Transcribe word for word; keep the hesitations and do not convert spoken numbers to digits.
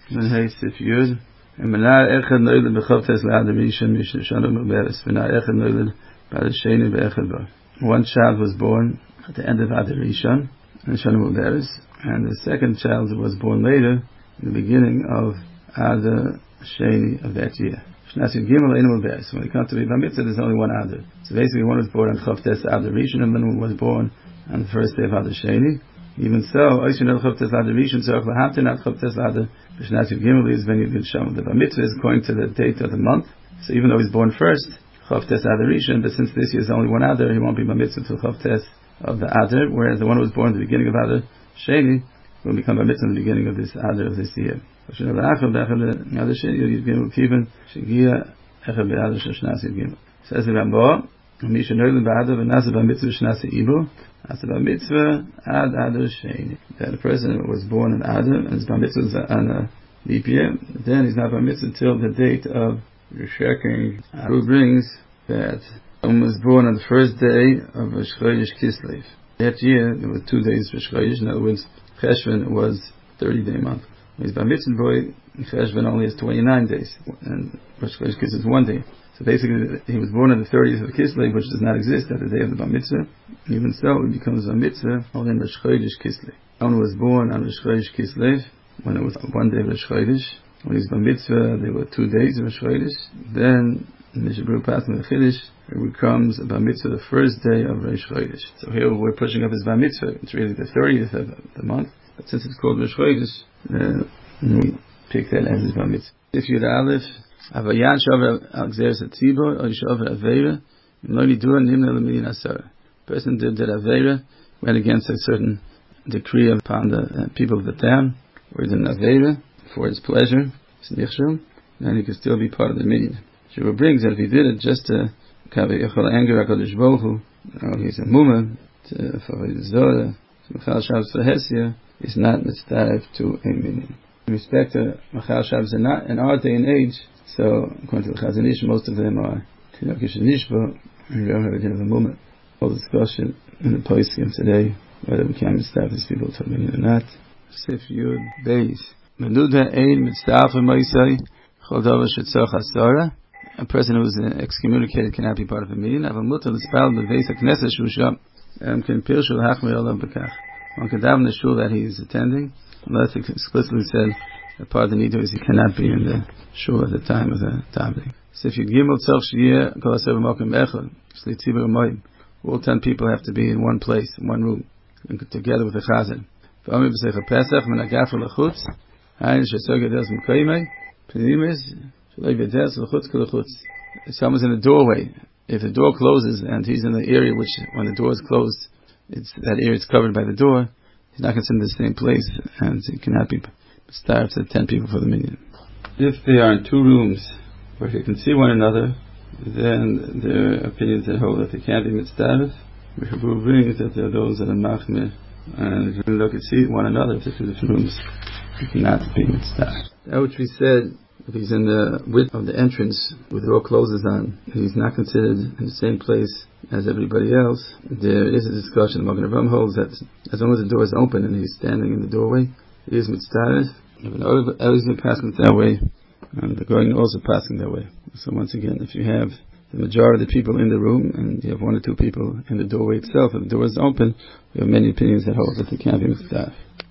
Then hey Sif Yud. And Menar Echad Noiled B'Chavtes L'Ad Rishon Mishn Shalom U'Beres. Menar Echad Noiled B'Ad Sheni B'Echad Bo. One child was born at the end of Ad Rishon and Shalom U'Beres, and the second child was born later in the beginning of Ad Sheni of that year. Shnasi Gimel Ein U'Beres. When it comes to Bar Mitzvah, there's only one Adar. So basically, one was born on Chavtes Ad Rishon, and one was born on the first day of Ad Sheni. Even so, Oishin El Chavtes Ad Rishon Tzarech L'Hamtin Ad Chavtes Ad B'Shnasi Gimel is when you can show the Bar Mitzvah is according to the date of the month. So even though he's born first, Chavtes Ad Rishon, but since this year is only one Adar, he won't be Bar Mitzvah until Chavtes of the Adar, whereas the one who was born at the beginning of Adar Sheni will become Bar Mitzvah in the beginning of this Adar of this year. Says the Rambo, Misha Noilin Ba'adar V'Nasa Bar Mitzvah Shnasi Ibu, Asa Bar Mitzvah Ad Adar Sheni. That a person was born in Adar and his Bar Mitzvah is on a leap year, then he's not Bar Mitzvah until the date of Rishon. Who brings that one was born on the first day of Rosh Chodesh Kislev. That year there were two days for Rosh Chodesh. In other words, Cheshvan was thirty day month. His Bar Mitzvah boy, Cheshvan only has twenty-nine days, and Rosh Chodesh Kislev is one day. So basically, he was born on the thirtieth of Kislev, which does not exist at the day of the Bar Mitzvah. Even so, it becomes Bar Mitzvah only in Rosh Chodesh Kislev. One was born on Rosh Chodesh Kislev when it was one day of Rosh Chodesh. When he's Bar Mitzvah, there were two days of Rosh Chodesh. Then, in the Shebrew Pasman of Chiddush, it becomes a Bar Mitzvah the first day of Rosh Chodesh. So here we're pushing up his Bar Mitzvah. It's really the thirtieth of the month. But since it's called Rosh Chodesh, uh, we pick that as his Bar Mitzvah. If you're the Aleph, Avayan Shavar Al-Gzeres HaTzibor, or Shavar Aveira, Imloni Dura Nimna L'Midin Asara. Person did that Aveira, went against a certain decree upon the uh, people of the town, or did an Aveira, for his pleasure, then he could still be part of the Midian. Shua brings that if he did it just to have a Yechol anger HaKadosh Baruch Hu, or he's a Mumah, for his Zohar, Machal Shabbos Hesia, is not mitzvah to a Midian. In respect to Machal Shabbos, in our day and age, so according to the Chazon Ish, most of them are Tinokish and Nishba, and we don't have a din of a Mumah. All discussion in the Poskim today, whether we can mitzvah these people to a Midian or not. Sif Yud Beis. Menuda ein mitzvah moisei chol davar shetzorach hasara. A person who is excommunicated cannot be part of a meeting. Aval mutar l'spal b'veis haknesses shu sham can pirshu l'hachmir olav b'kach. One can daven the shul that he is attending, unless it explicitly said that part of the nidui is he cannot be in the shul at the time of the davening. So if you gimel tzorch sheyeh kol haser b'makom echad shli tzibur moim, all ten people have to be in one place, in one room, together with the chazan. V'omer b'seich Pesach menagafer l'chutz. Someone's in the doorway. If the door closes and he's in the area which, when the door is closed, it's that area is covered by the door, he's not considered in the same place, and he cannot be starved to ten people for the minyan. If they are in two rooms where they can see one another, then there are opinions that hold that they can't be mitzvah. We have brings that there are those that are machmir, and when they can see one another, if they're two different rooms, he cannot be mitzvah. That which we said, if he's in the width of the entrance with the door closes on, he's not considered in the same place as everybody else. There is a discussion. The Magen Avraham holds that as long as the door is open and he's standing in the doorway, he is mitzvah. If others are passing that way, and the going also passing that way. So once again, if you have the majority of the people in the room and you have one or two people in the doorway itself, if the door is open, there are many opinions that hold that they can't be mitzvah.